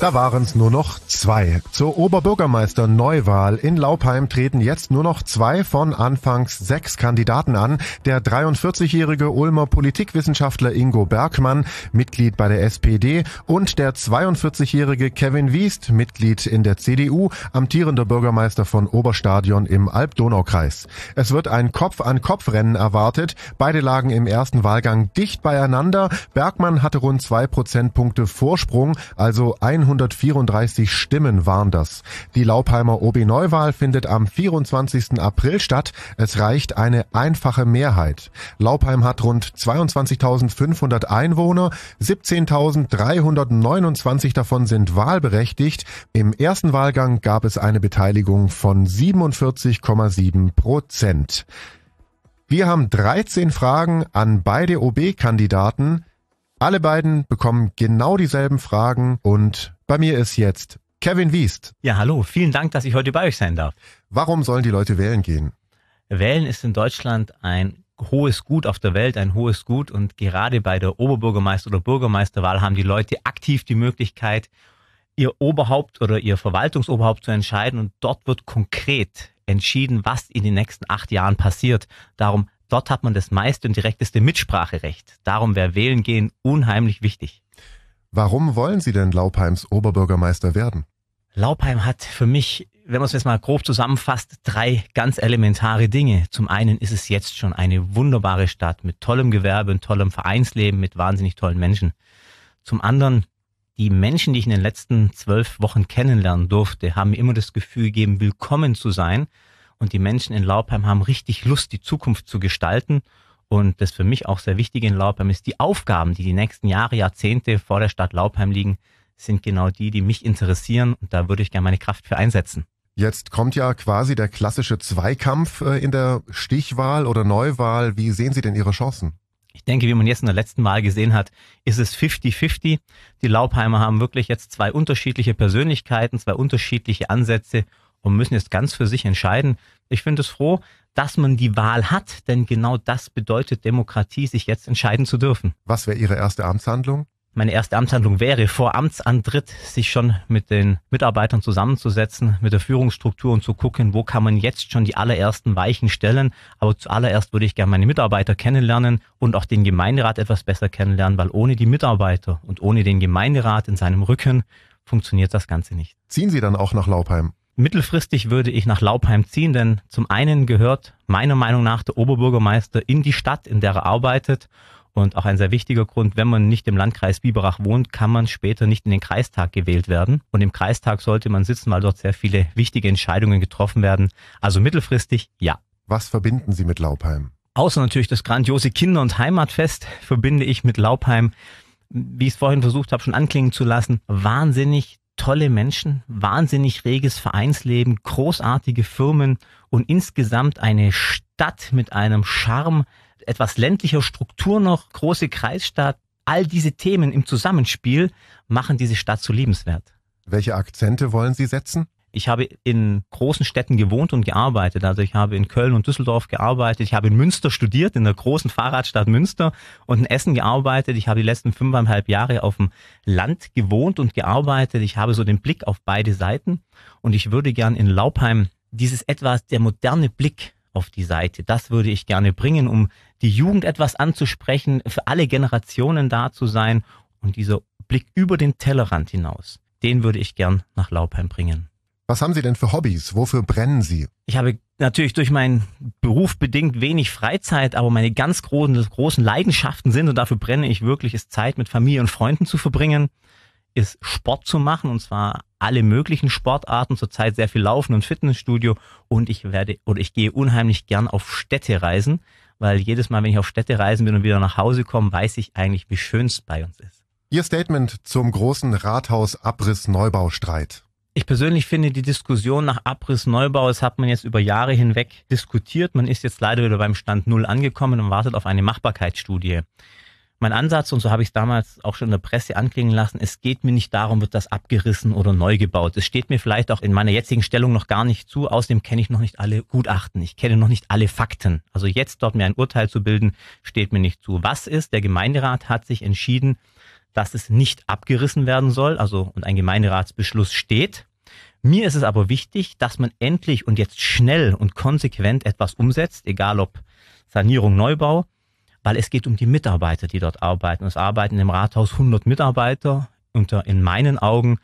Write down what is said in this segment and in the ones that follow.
Da waren es nur noch 2. Zur Oberbürgermeister-Neuwahl in Laupheim treten jetzt nur noch 2 von anfangs 6 Kandidaten an. Der 43-jährige Ulmer Politikwissenschaftler Ingo Bergmann, Mitglied bei der SPD, und der 42-jährige Kevin Wiest, Mitglied in der CDU, amtierender Bürgermeister von Oberstadion im Alb-Donau-Kreis. Es wird ein Kopf-an-Kopf-Rennen erwartet. Beide lagen im ersten Wahlgang dicht beieinander. Bergmann hatte rund 2 Prozentpunkte Vorsprung, also 134 Stimmen waren das. Die Laupheimer OB-Neuwahl findet am 24. April statt. Es reicht eine einfache Mehrheit. Laupheim hat rund 22.500 Einwohner, 17.329 davon sind wahlberechtigt. Im ersten Wahlgang gab es eine Beteiligung von 47,7%. Wir haben 13 Fragen an beide OB-Kandidaten. Alle beiden bekommen genau dieselben Fragen und bei mir ist jetzt Kevin Wiest. Ja, hallo. Vielen Dank, dass ich heute bei euch sein darf. Warum sollen die Leute wählen gehen? Wählen ist in Deutschland ein hohes Gut auf der Welt, ein hohes Gut, und gerade bei der Oberbürgermeister- oder Bürgermeisterwahl haben die Leute aktiv die Möglichkeit, ihr Oberhaupt oder ihr Verwaltungsoberhaupt zu entscheiden, und dort wird konkret entschieden, was in den nächsten 8 Jahren passiert. Darum, dort hat man das meiste und direkteste Mitspracherecht. Darum wäre Wählen gehen unheimlich wichtig. Warum wollen Sie denn Laupheims Oberbürgermeister werden? Laupheim hat für mich, wenn man es jetzt mal grob zusammenfasst, 3 ganz elementare Dinge. Zum einen ist es jetzt schon eine wunderbare Stadt mit tollem Gewerbe und tollem Vereinsleben, mit wahnsinnig tollen Menschen. Zum anderen, die Menschen, die ich in den letzten 12 Wochen kennenlernen durfte, haben mir immer das Gefühl gegeben, willkommen zu sein. Und die Menschen in Laupheim haben richtig Lust, die Zukunft zu gestalten. Und das für mich auch sehr Wichtige in Laupheim ist, die Aufgaben, die nächsten Jahre, Jahrzehnte vor der Stadt Laupheim liegen, sind genau die mich interessieren. Und da würde ich gerne meine Kraft für einsetzen. Jetzt kommt ja quasi der klassische Zweikampf in der Stichwahl oder Neuwahl. Wie sehen Sie denn Ihre Chancen? Ich denke, wie man jetzt in der letzten Wahl gesehen hat, ist es 50-50. Die Laupheimer haben wirklich jetzt 2 unterschiedliche Persönlichkeiten, 2 unterschiedliche Ansätze und müssen jetzt ganz für sich entscheiden. Ich finde es froh, dass man die Wahl hat, denn genau das bedeutet Demokratie, sich jetzt entscheiden zu dürfen. Was wäre Ihre erste Amtshandlung? Meine erste Amtshandlung wäre, vor Amtsantritt sich schon mit den Mitarbeitern zusammenzusetzen, mit der Führungsstruktur und zu gucken, wo kann man jetzt schon die allerersten Weichen stellen. Aber zuallererst würde ich gerne meine Mitarbeiter kennenlernen und auch den Gemeinderat etwas besser kennenlernen, weil ohne die Mitarbeiter und ohne den Gemeinderat in seinem Rücken funktioniert das Ganze nicht. Ziehen Sie dann auch nach Laupheim? Mittelfristig würde ich nach Laupheim ziehen, denn zum einen gehört meiner Meinung nach der Oberbürgermeister in die Stadt, in der er arbeitet. Und auch ein sehr wichtiger Grund, wenn man nicht im Landkreis Biberach wohnt, kann man später nicht in den Kreistag gewählt werden. Und im Kreistag sollte man sitzen, weil dort sehr viele wichtige Entscheidungen getroffen werden. Also mittelfristig, ja. Was verbinden Sie mit Laupheim? Außer natürlich das grandiose Kinder- und Heimatfest verbinde ich mit Laupheim, wie ich es vorhin versucht habe, schon anklingen zu lassen, wahnsinnig tolle Menschen, wahnsinnig reges Vereinsleben, großartige Firmen und insgesamt eine Stadt mit einem Charme, etwas ländlicher Struktur noch, große Kreisstadt. All diese Themen im Zusammenspiel machen diese Stadt so liebenswert. Welche Akzente wollen Sie setzen? Ich habe in großen Städten gewohnt und gearbeitet. Also ich habe in Köln und Düsseldorf gearbeitet. Ich habe in Münster studiert, in der großen Fahrradstadt Münster, und in Essen gearbeitet. Ich habe die letzten 5,5 Jahre auf dem Land gewohnt und gearbeitet. Ich habe so den Blick auf beide Seiten. Und ich würde gern in Laupheim der moderne Blick auf die Seite, das würde ich gerne bringen, um die Jugend etwas anzusprechen, für alle Generationen da zu sein. Und dieser Blick über den Tellerrand hinaus, den würde ich gern nach Laupheim bringen. Was haben Sie denn für Hobbys? Wofür brennen Sie? Ich habe natürlich durch meinen Beruf bedingt wenig Freizeit, aber meine ganz großen Leidenschaften sind, und dafür brenne ich wirklich, ist Zeit mit Familie und Freunden zu verbringen, ist Sport zu machen, und zwar alle möglichen Sportarten, zurzeit sehr viel Laufen und Fitnessstudio, und ich gehe unheimlich gern auf Städtereisen, weil jedes Mal, wenn ich auf Städtereisen bin und wieder nach Hause komme, weiß ich eigentlich, wie schön es bei uns ist. Ihr Statement zum großen Rathaus-Abriss-Neubaustreit. Ich persönlich finde die Diskussion nach Abriss-Neubau, das hat man jetzt über Jahre hinweg diskutiert. Man ist jetzt leider wieder beim Stand 0 angekommen und wartet auf eine Machbarkeitsstudie. Mein Ansatz, und so habe ich es damals auch schon in der Presse anklingen lassen, es geht mir nicht darum, wird das abgerissen oder neu gebaut. Es steht mir vielleicht auch in meiner jetzigen Stellung noch gar nicht zu. Außerdem kenne ich noch nicht alle Gutachten. Ich kenne noch nicht alle Fakten. Also jetzt dort mir ein Urteil zu bilden, steht mir nicht zu. Was ist? Der Gemeinderat hat sich entschieden, dass es nicht abgerissen werden soll, also und ein Gemeinderatsbeschluss steht. Mir ist es aber wichtig, dass man endlich und jetzt schnell und konsequent etwas umsetzt, egal ob Sanierung, Neubau, weil es geht um die Mitarbeiter, die dort arbeiten. Es arbeiten im Rathaus 100 Mitarbeiter unter in meinen Augen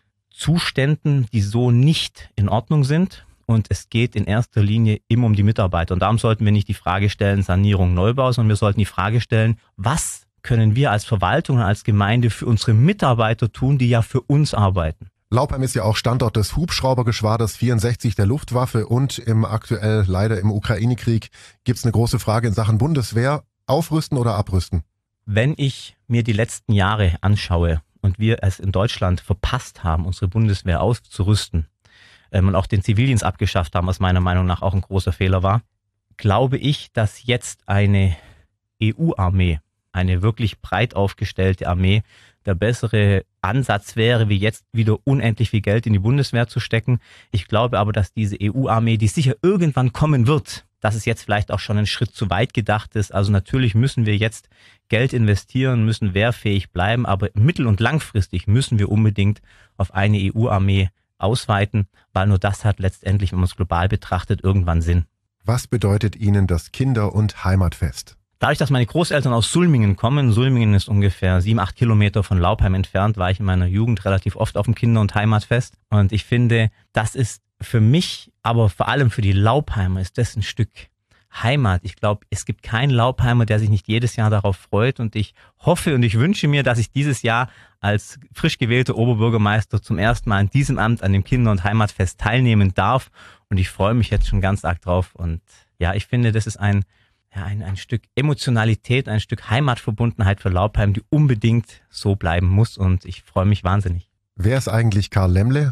Zuständen, die so nicht in Ordnung sind. Und es geht in erster Linie immer um die Mitarbeiter. Und darum sollten wir nicht die Frage stellen, Sanierung, Neubau, sondern wir sollten die Frage stellen, was können wir als Verwaltung und als Gemeinde für unsere Mitarbeiter tun, die ja für uns arbeiten. Laupheim ist ja auch Standort des Hubschraubergeschwaders 64 der Luftwaffe und aktuell leider im Ukraine-Krieg gibt's eine große Frage in Sachen Bundeswehr. Aufrüsten oder abrüsten? Wenn ich mir die letzten Jahre anschaue und wir es in Deutschland verpasst haben, unsere Bundeswehr auszurüsten und auch den Zivildienst abgeschafft haben, was meiner Meinung nach auch ein großer Fehler war, glaube ich, dass jetzt eine EU-Armee, eine wirklich breit aufgestellte Armee, der bessere Ansatz wäre, wie jetzt wieder unendlich viel Geld in die Bundeswehr zu stecken. Ich glaube aber, dass diese EU-Armee, die sicher irgendwann kommen wird, dass es jetzt vielleicht auch schon ein Schritt zu weit gedacht ist. Also natürlich müssen wir jetzt Geld investieren, müssen wehrfähig bleiben, aber mittel- und langfristig müssen wir unbedingt auf eine EU-Armee ausweiten, weil nur das hat letztendlich, wenn man es global betrachtet, irgendwann Sinn. Was bedeutet Ihnen das Kinder- und Heimatfest? Dadurch, dass meine Großeltern aus Sulmingen kommen, Sulmingen ist ungefähr 7-8 Kilometer von Laupheim entfernt, war ich in meiner Jugend relativ oft auf dem Kinder- und Heimatfest. Und ich finde, das ist für mich, aber vor allem für die Laupheimer, ist das ein Stück Heimat. Ich glaube, es gibt keinen Laupheimer, der sich nicht jedes Jahr darauf freut. Und ich hoffe und ich wünsche mir, dass ich dieses Jahr als frisch gewählter Oberbürgermeister zum ersten Mal in diesem Amt an dem Kinder- und Heimatfest teilnehmen darf. Und ich freue mich jetzt schon ganz arg drauf. Und ja, ich finde, das ist ein Stück Emotionalität, ein Stück Heimatverbundenheit für Laupheim, die unbedingt so bleiben muss. Und ich freue mich wahnsinnig. Wer ist eigentlich Karl Lemmle?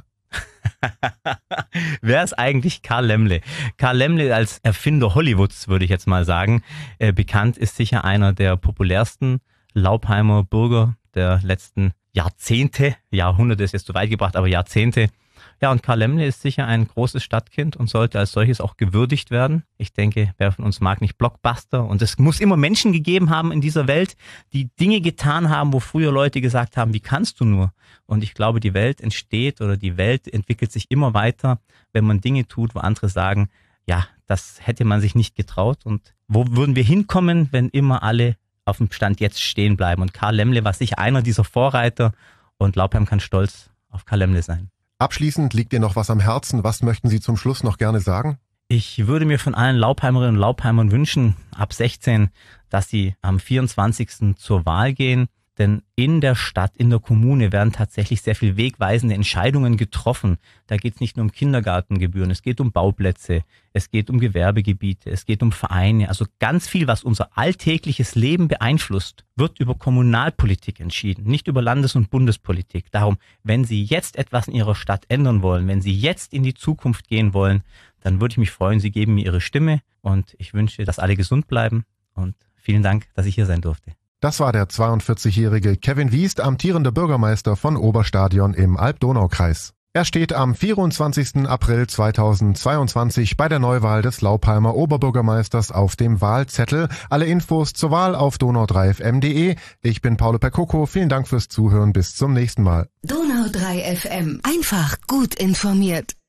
Wer ist eigentlich Karl Lemmle? Karl Lemmle als Erfinder Hollywoods, würde ich jetzt mal sagen, bekannt ist sicher einer der populärsten Laupheimer Bürger der letzten Jahrzehnte. Jahrhunderte ist jetzt zu weit gebracht, aber Jahrzehnte. Ja, und Karl Lemmle ist sicher ein großes Stadtkind und sollte als solches auch gewürdigt werden. Ich denke, wer von uns mag nicht Blockbuster? Und es muss immer Menschen gegeben haben in dieser Welt, die Dinge getan haben, wo früher Leute gesagt haben, wie kannst du nur? Und ich glaube, die Welt entsteht oder die Welt entwickelt sich immer weiter, wenn man Dinge tut, wo andere sagen, ja, das hätte man sich nicht getraut. Und wo würden wir hinkommen, wenn immer alle auf dem Stand jetzt stehen bleiben? Und Karl Lemmle war sicher einer dieser Vorreiter und Laupheim kann stolz auf Karl Lemmle sein. Abschließend liegt dir noch was am Herzen. Was möchten Sie zum Schluss noch gerne sagen? Ich würde mir von allen Laupheimerinnen und Laupheimern wünschen, ab 16, dass sie am 24. zur Wahl gehen. Denn in der Stadt, in der Kommune werden tatsächlich sehr viel wegweisende Entscheidungen getroffen. Da geht es nicht nur um Kindergartengebühren, es geht um Bauplätze, es geht um Gewerbegebiete, es geht um Vereine. Also ganz viel, was unser alltägliches Leben beeinflusst, wird über Kommunalpolitik entschieden, nicht über Landes- und Bundespolitik. Darum, wenn Sie jetzt etwas in Ihrer Stadt ändern wollen, wenn Sie jetzt in die Zukunft gehen wollen, dann würde ich mich freuen, Sie geben mir Ihre Stimme und ich wünsche, dass alle gesund bleiben und vielen Dank, dass ich hier sein durfte. Das war der 42-jährige Kevin Wiest, amtierender Bürgermeister von Oberstadion im Alb-Donau-Kreis. Er steht am 24. April 2022 bei der Neuwahl des Laupheimer Oberbürgermeisters auf dem Wahlzettel. Alle Infos zur Wahl auf donau3fm.de. Ich bin Paolo Percoco. Vielen Dank fürs Zuhören. Bis zum nächsten Mal. Donau 3 FM. Einfach gut informiert.